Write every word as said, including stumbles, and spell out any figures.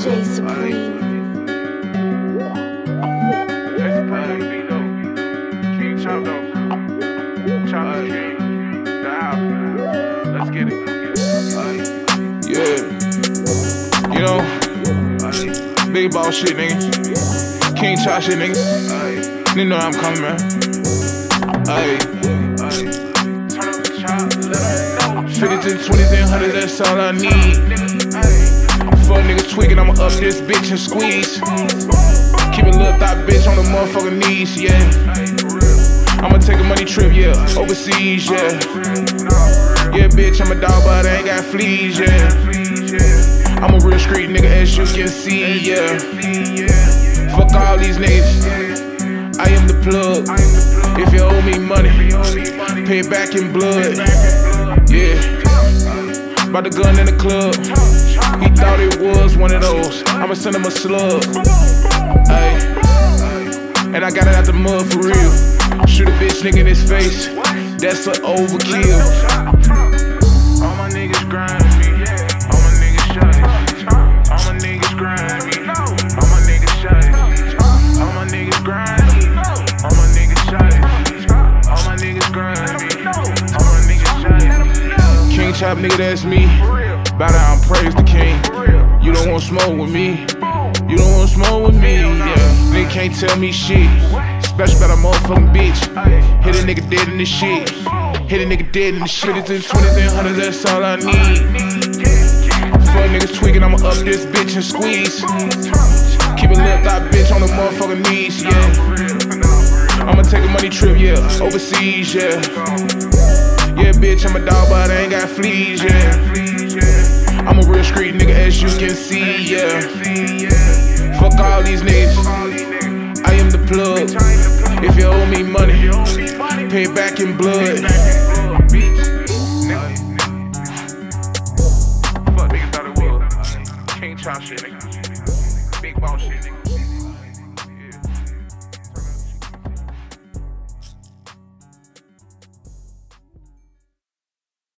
J Supreme. Let's get it. Yeah. You know, big ball shit, nigga. King Chop shit, nigga. You know I'm coming, man. Ay. fifties and twenties and hundreds, that's all I need. Fuck niggas tweaking, I'ma up this bitch and squeeze. Keep a little thought bitch on the motherfucking knees, yeah. I'ma take a money trip, yeah, overseas, yeah. Yeah, bitch, I'm a dog, but I ain't got fleas, yeah. I'm a real street nigga, as you can see, yeah. Fuck all these niggas, I am the plug. If you owe me money, pay it back in blood, yeah. By the gun in the club, he thought it was one of those. I'ma send him a slug, ayy. And I got it out the mud for real. Shoot a bitch nigga in his face, that's an overkill. All my niggas grind me, all my niggas shut it. All my niggas grind me, all my niggas shut it. All my niggas grind me, all my niggas shut it. All my niggas grind me, all my niggas shut it. King Chop nigga, that's me. Bow down, praise the king. You don't want smoke with me, you don't want smoke with me, yeah. They can't tell me shit. Special about a motherfucking bitch. Hit a nigga dead in this shit. Hit a nigga dead in the shit. It's in twenties and hundreds, that's all I need. Fuck niggas tweaking, I'ma up this bitch and squeeze. Keep a little thought bitch on the motherfucking knees, yeah. I'ma take a money trip, yeah, overseas, yeah. Yeah, bitch, I'm a dog, but I ain't got fleas, yeah. I'm a real street nigga, as you can see, yeah. Fuck all these niggas, I am the plug. If you owe me money, pay it back in blood. Fuck niggas thought it was King Chop shit, nigga.